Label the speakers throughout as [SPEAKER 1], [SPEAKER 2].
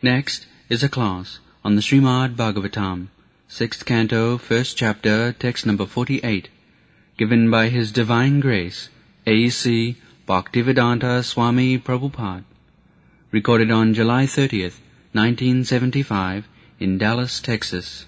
[SPEAKER 1] Next is a class on the Srimad Bhagavatam, 6th Canto, 1st Chapter, text number 48, given by His Divine Grace, A.C. Bhaktivedanta Swami Prabhupada, recorded on July 30th, 1975, in Dallas, Texas.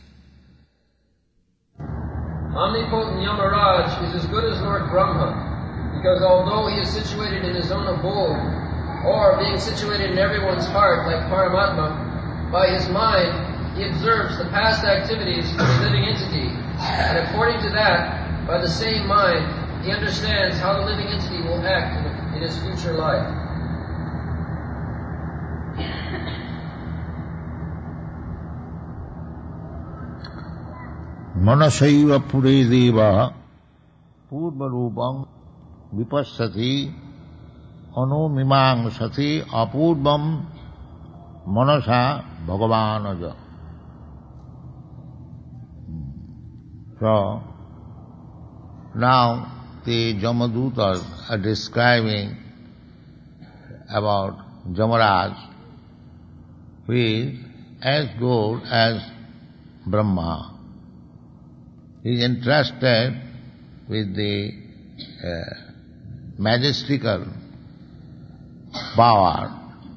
[SPEAKER 2] Omnipotent Yamaraj is as good as Lord Brahma, because although he is situated in his own abode, or being situated in everyone's heart like Paramatma, by his mind he observes the past activities of the living entity, and according to that, by the same mind, he understands how the living entity will act in his future life.
[SPEAKER 3] Manasaiva pure deva purva rupam vipassati anumimang sati apurvam manasa bhagavanaja. So, now the Jamadutas are describing about Jamaraj, who is as good as Brahma. He is entrusted with the majestical power.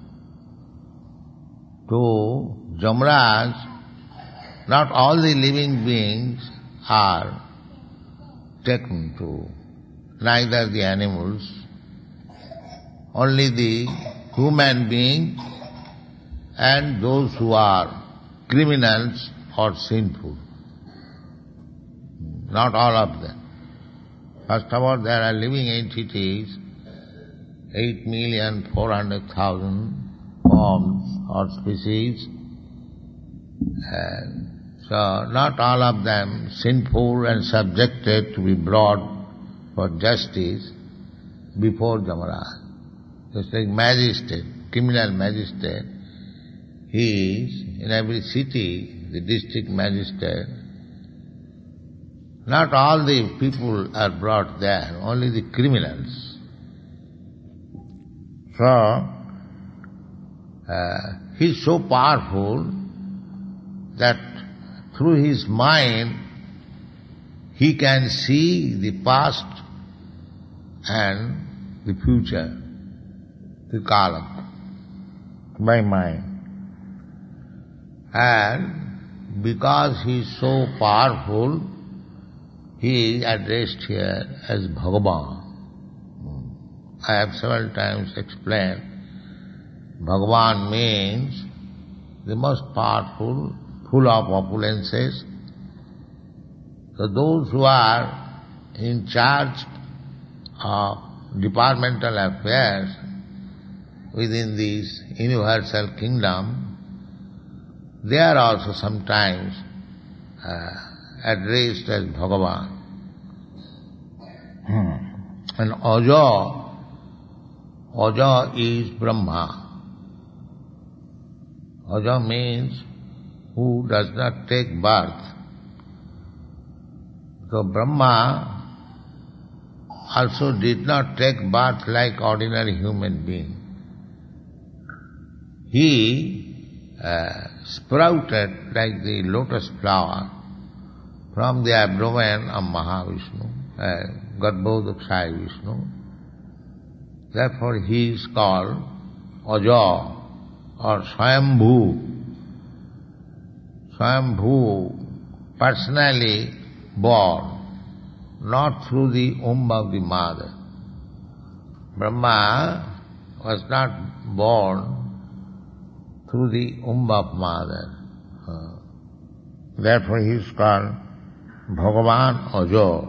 [SPEAKER 3] To Jamaraj, not all the living beings are taken to, neither the animals, only the human beings and those who are criminals or sinful. Not all of them. First of all, there are living entities, 8,400,000 forms or species. So not all of them sinful and subjected to be brought for justice before Jamaraj. Just like magistrate, criminal magistrate, he is in every city, the district magistrate. Not all the people are brought there, only the criminals. So, he is so powerful that through his mind he can see the past and the future, the Kala, by mind. And because he is so powerful, he is addressed here as Bhagavan. I have several times explained, Bhagavan means the most powerful, full of opulences. So those who are in charge of departmental affairs within this universal kingdom, they are also sometimes addressed as Bhagavan. And Aja is Brahma. Aja means who does not take birth. So Brahma also did not take birth like ordinary human being. He sprouted like the lotus flower from the abdomen of Mahavishnu, Garbhodakshaya Vishnu. Therefore he is called Aja or Swayambhu. Swayambhu, personally born, not through the womb of the mother. Brahma was not born through the womb of mother. Therefore he is called Bhagavan Aja.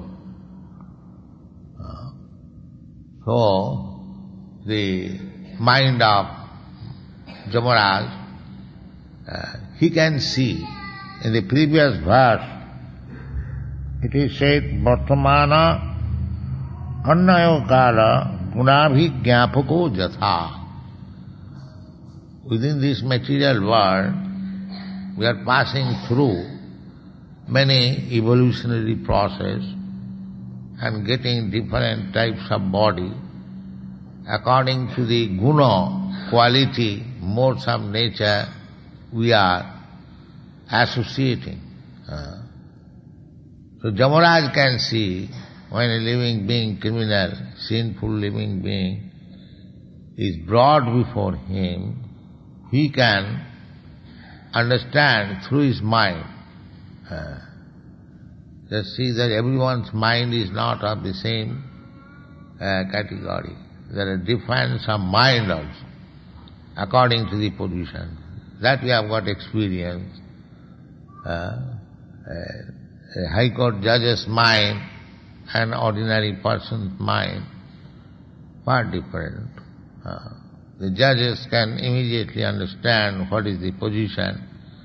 [SPEAKER 3] So, the mind of Jamaraj, he can see. In the previous verse, it is said, Vartamana annayo kala gunabhi jnapako jatha. Within this material world, we are passing through many evolutionary process and getting different types of body according to the guna, quality, modes of nature we are associating. So Jamaraj can see when a living being, criminal, sinful living being, is brought before him, he can understand through his mind. Just see that everyone's mind is not of the same category. There are difference of mind also, according to the position. That we have got experience. A high court judge's mind and ordinary person's mind, far different. The judges can immediately understand what is the position.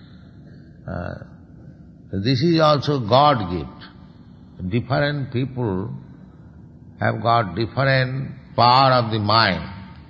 [SPEAKER 3] This is also God gift. Different people have got different power of the mind.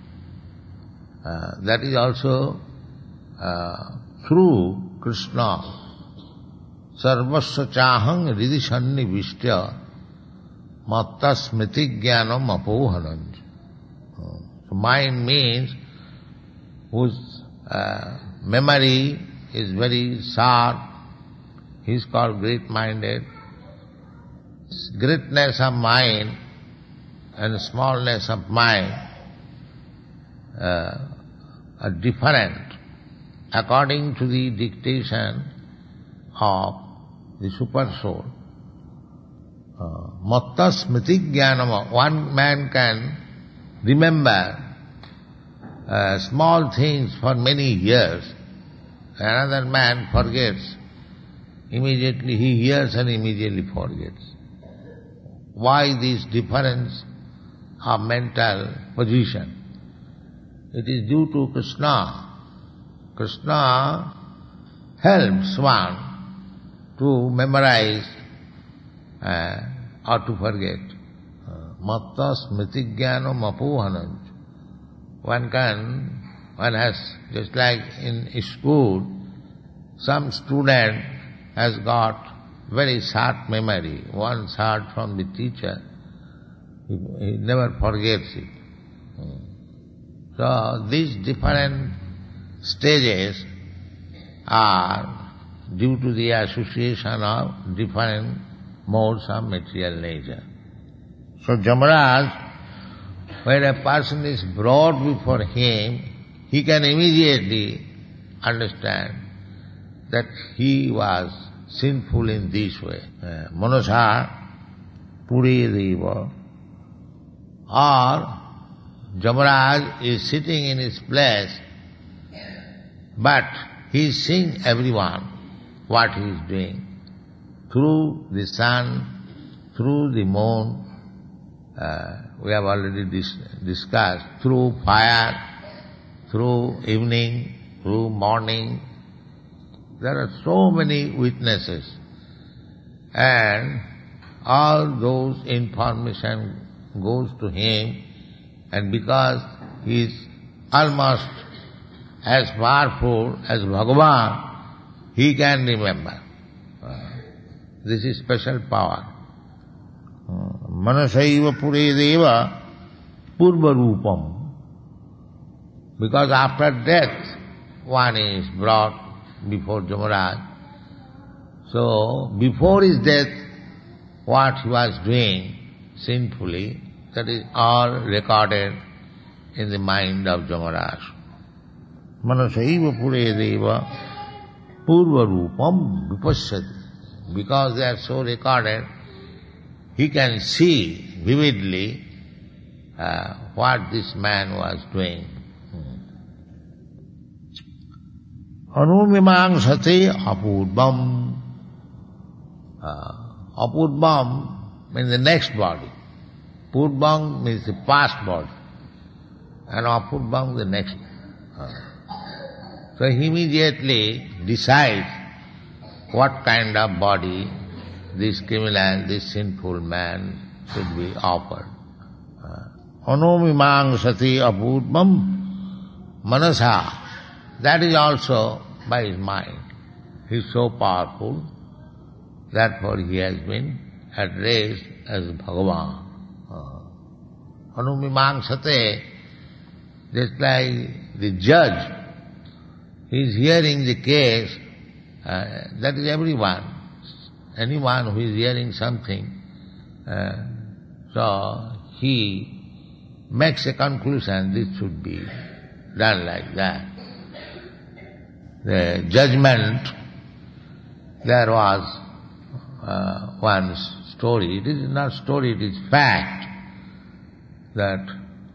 [SPEAKER 3] That is also through Krishna. Sarvasya chahang ridishanni vishtya matta smriti jnanam apohanam. So mind means whose memory is very sharp. He is called great-minded. Greatness of mind and smallness of mind are different according to the dictation of the Super Soul. Matta smriti jnanam. One man can remember small things for many years. Another man forgets. Immediately he hears and immediately forgets. Why this difference of mental position? It is due to Krishna. Krishna helps one to memorize or to forget. Matta smriti jnanam apohanam. One has, just like in school, some student has got very sharp memory. Once heard from the teacher, he never forgets it. So these different stages are due to the association of different modes of material nature. So Jamaraj, when a person is brought before him, he can immediately understand that he was sinful in this way. Manasa Puriyadeva. Or Jamaraj is sitting in his place, but he is seeing everyone, what he is doing. Through the sun, through the moon, we have already discussed, through fire, through evening, through morning. There are so many witnesses, and all those information goes to him, and because he is almost as powerful as Bhagavan, he can remember. This is special power. Manasaiva Puriyadeva Purva Rupam. Because after death, one is brought before Jamaraj. So, before his death, what he was doing sinfully, that is all recorded in the mind of Jamaraj. Manasaiva Puriyadeva Purva Rupam Vipasyati. Because they are so recorded, he can see vividly what this man was doing. Anumimang sate apudbam. Apudbam means the next body. Pudbam means the past body. And apudbam the next. So he immediately decides what kind of body this criminal, this sinful man should be offered. Anumimang sati apudbam manasa. That is also by his mind. He is so powerful, therefore he has been addressed as Bhagavan. Anumimang sate, just like the judge he is hearing the case, that is everyone. Anyone who is hearing something, so he makes a conclusion, this should be done like that. The judgment, there was one story, it is not story, it is fact, that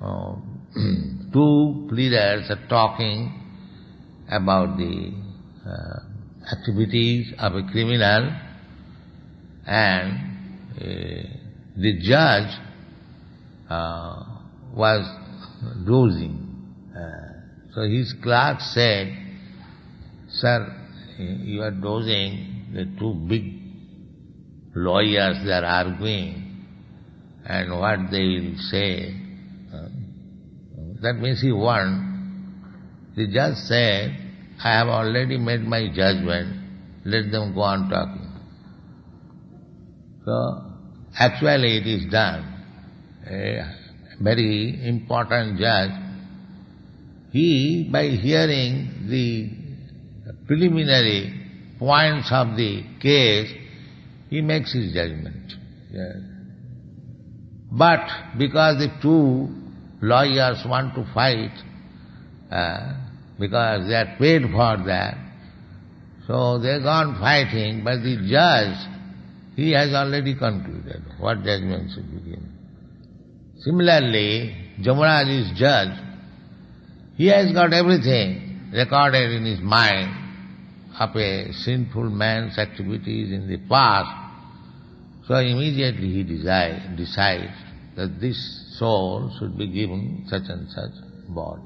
[SPEAKER 3] two pleaders are talking about the activities of a criminal, and the judge was dozing. So his clerk said, "Sir, you are dozing, the two big lawyers, they are arguing, and what they will say." That means he won. The judge said, "I have already made my judgment, let them go on talking." So, actually it is done. A very important judge, he, by hearing the preliminary points of the case, he makes his judgment. Yes. But because the two lawyers want to fight, because they are paid for that, so they go on fighting, but the judge, he has already concluded what judgment should be given. Similarly, Yamaraj is judge. He has got everything recorded in his mind of a sinful man's activities in the past. So immediately he decides that this soul should be given such and such body.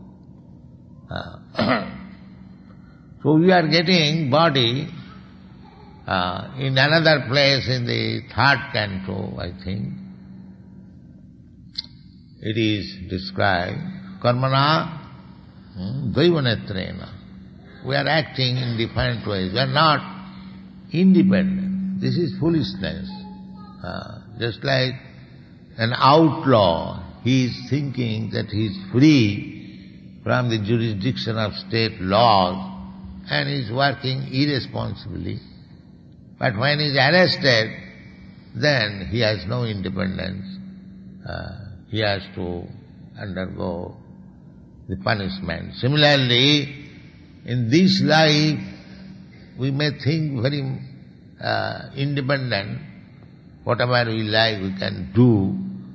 [SPEAKER 3] So we are getting body in another place in the 3rd canto, I think. It is described, karmana dvaivanetrena. We are acting in different ways. We are not independent. This is foolishness. Just like an outlaw, he is thinking that he is free from the jurisdiction of state laws and is working irresponsibly. But when he is arrested, then he has no independence. He has to undergo the punishment. Similarly, in this life, we may think very independent. Whatever we like, we can do.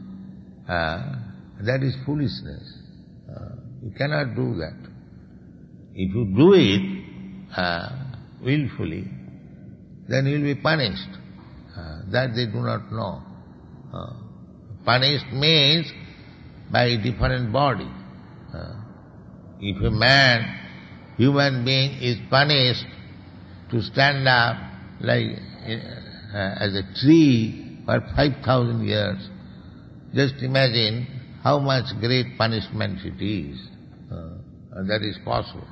[SPEAKER 3] That is foolishness. You cannot do that. If you do it willfully, then you will be punished. That they do not know. Punished means by a different body. If a human being is punished to stand up like as a tree for 5,000 years, just imagine how much great punishment it is. That is possible.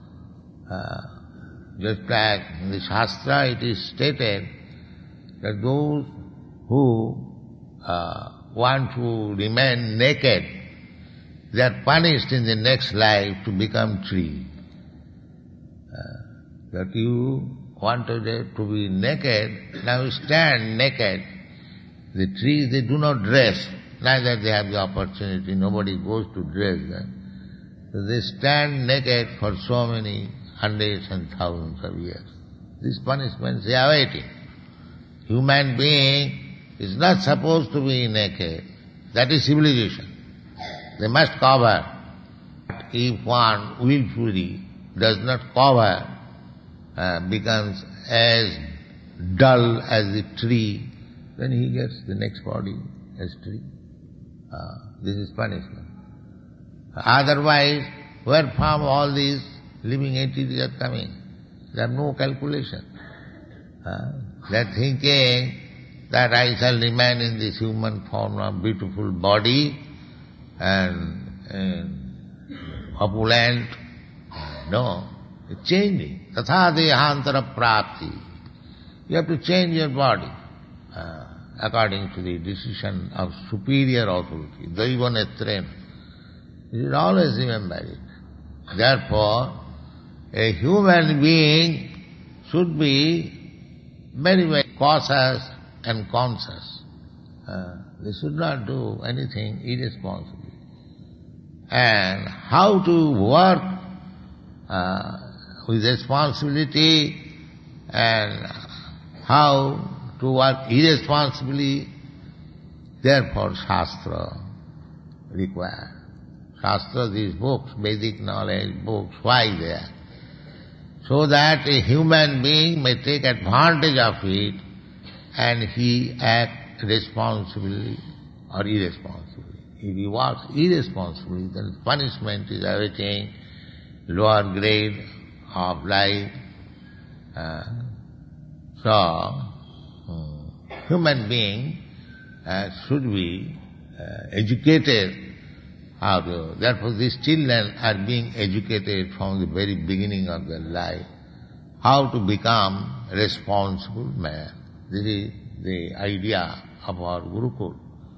[SPEAKER 3] Just like in the Shastra it is stated that those who want to remain naked, they are punished in the next life to become tree. That you wanted to be naked, now you stand naked. The trees, they do not dress, neither they have the opportunity, nobody goes to dress them. So they stand naked for so many hundreds and thousands of years. These punishments they are waiting. Human being is not supposed to be naked. That is civilization. They must cover. If one willfully does not cover, becomes as dull as the tree, then he gets the next body as tree. This is punishment. Otherwise, where from all these living entities are coming? They have no calculation. They are thinking that I shall remain in this human form of beautiful body and opulent. No, it's changing. Tatha dehantara prapti. You have to change your body according to the decision of superior authority. Daiva netrena. You should always remember it. Therefore, a human being should be very, very cautious and conscious. They should not do anything irresponsibly. And how to work with responsibility and how to work irresponsibly, therefore Shastra required. Shastra, these books, Vedic knowledge books, why they are? So that a human being may take advantage of it and he act responsibly or irresponsibly. If he works irresponsibly, then punishment is awaiting lower grade of life. Human being should be educated how to. Therefore these children are being educated from the very beginning of their life, how to become responsible man. This is the idea of our Gurukul.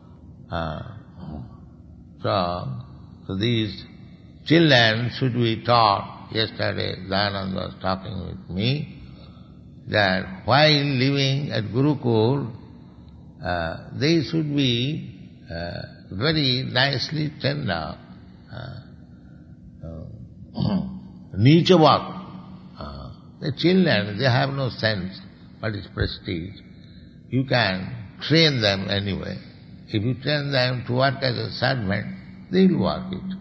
[SPEAKER 3] So these children should be taught. Yesterday Dayananda was talking with me that while living at Gurukul, they should be very nicely trained up. Nichavak. The children, they have no sense what is prestige. You can train them anyway. If you train them to work as a servant, they will work it.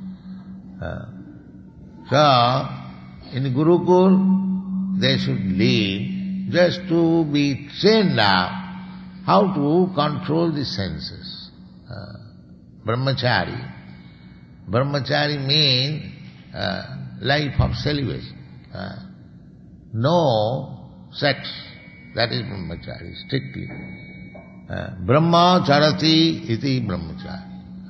[SPEAKER 3] So, in Gurukul, they should live just to be trained up how to control the senses. Brahmachari. Brahmachari means life of celibacy. No sex. That is Brahmachari, strictly. Brahmacharati iti Brahmachari.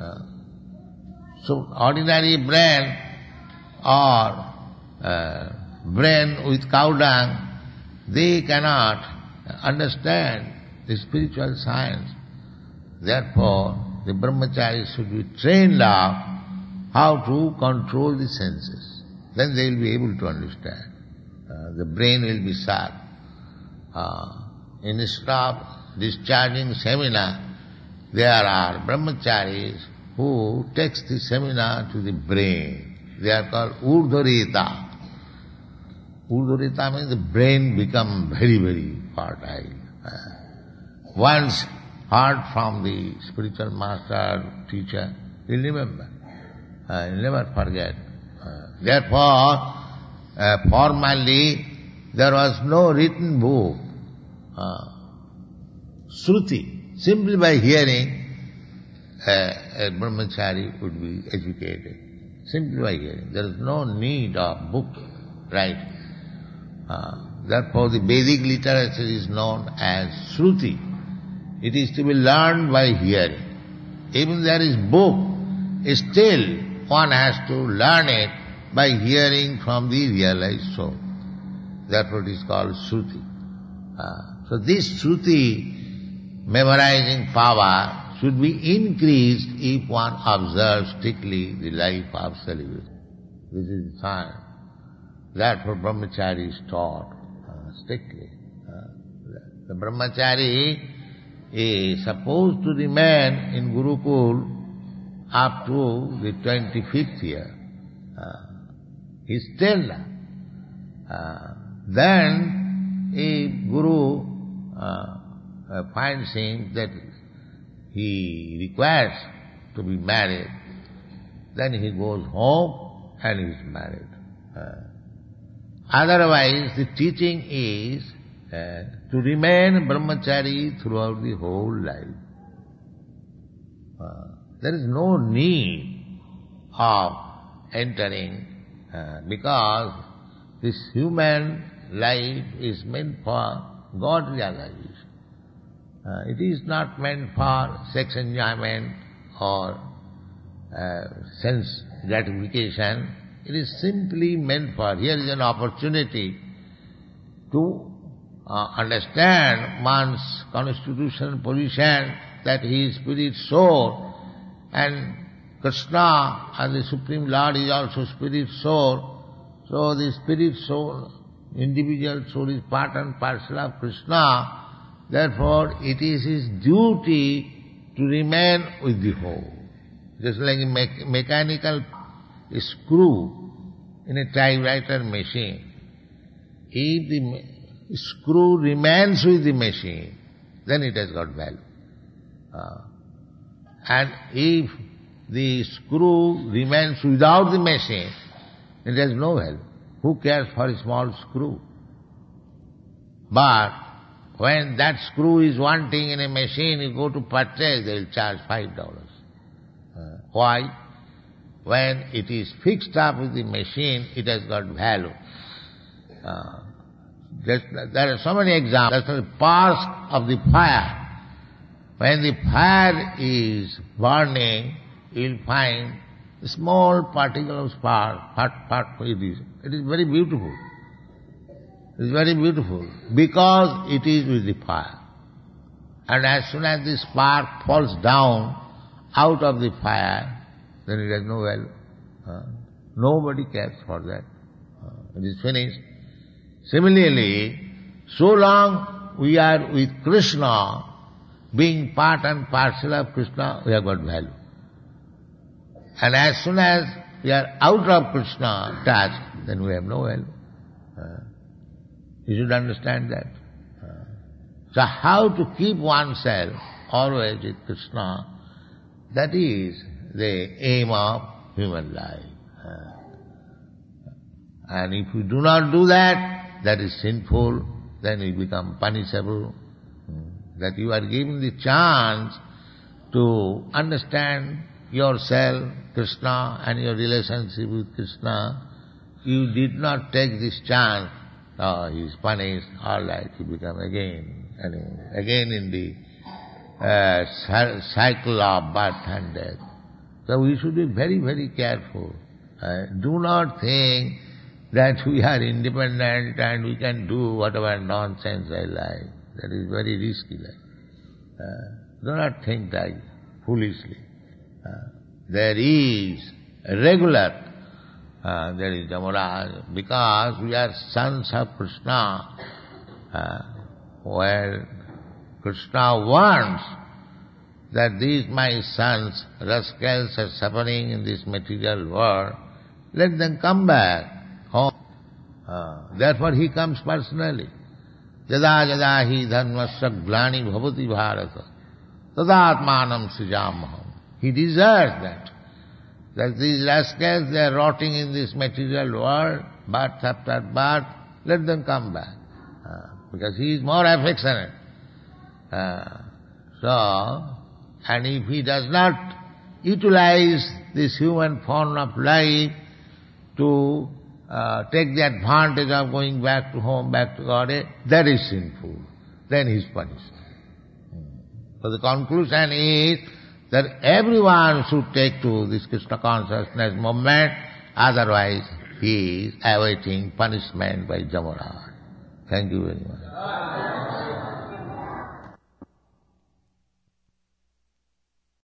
[SPEAKER 3] So ordinary brain or brain with cow dung, they cannot understand the spiritual science. Therefore, the brahmachari should be trained up how to control the senses. Then they will be able to understand. The brain will be sharp. Instead of discharging seminar, there are brahmacharis who takes the seminar to the brain. They are called urdhvarita. Urdhvarita means the brain become very, very fertile. Once heard from the spiritual master, teacher, he'll remember. He'll never forget. Therefore, formerly there was no written book. Shruti, simply by hearing, a brahmachari would be educated. Simply by hearing. There is no need of book, right? Therefore the Vedic literature is known as Shruti. It is to be learned by hearing. Even there is book, still one has to learn it by hearing from the realized soul. Therefore it is called Shruti. So this Shruti memorizing power should be increased if one observes strictly the life of celibacy. This is the sign. Therefore brahmachari is taught strictly. The brahmachari is supposed to remain in Gurukul up to the 25th year. He's still then if Guru finds him that he requires to be married, then he goes home and he is married. Otherwise, the teaching is to remain brahmachari throughout the whole life. There is no need of entering because this human life is meant for God realization. It is not meant for sex enjoyment or sense gratification. It is simply meant for, here is an opportunity to understand one's constitutional position, that he is spirit soul, and Krishna as the Supreme Lord is also spirit soul. So the spirit soul, individual soul is part and parcel of Krishna. Therefore, it is his duty to remain with the whole. Just like a mechanical screw in a typewriter machine. If the screw remains with the machine, then it has got value. And if the screw remains without the machine, it has no value. Who cares for a small screw? But when that screw is wanting in a machine, you go to purchase, they will charge $5. Why? When it is fixed up with the machine, it has got value. There are so many examples. That's the parts of the fire. When the fire is burning, you will find a small particle of spark. It is very beautiful. It is very beautiful because it is with the fire. And as soon as the spark falls down out of the fire, then it has no value. Nobody cares for that. It is finished. Similarly, so long we are with Krishna, being part and parcel of Krishna, we have got value. And as soon as we are out of Krishna touch, then we have no value. You should understand that. So how to keep oneself always with Krishna, that is the aim of human life. And if you do not do that, that is sinful, then you become punishable. That you are given the chance to understand yourself, Krishna, and your relationship with Krishna. You did not take this chance. Oh, he is punished, all right, you become again in the cycle of birth and death. So we should be very, very careful. Do not think that we are independent and we can do whatever nonsense I like. That is very risky. Do not think that foolishly. There is regular, there is Yamaraj, because we are sons of Krishna, where Krishna wants that these my sons, rascals, are suffering in this material world, let them come back home. Therefore he comes personally. Jada jada hi dharmasya glani bhavati bharata tadatmanam srijamaham. He deserves that. That these rascals, they are rotting in this material world, birth after birth, let them come back. Because he is more affectionate. And if he does not utilize this human form of life to take the advantage of going back to home, back to God, that is sinful. Then he is punished. So the conclusion is that everyone should take to this Krishna consciousness movement, otherwise he is awaiting punishment by Yamaraj. Thank you very much.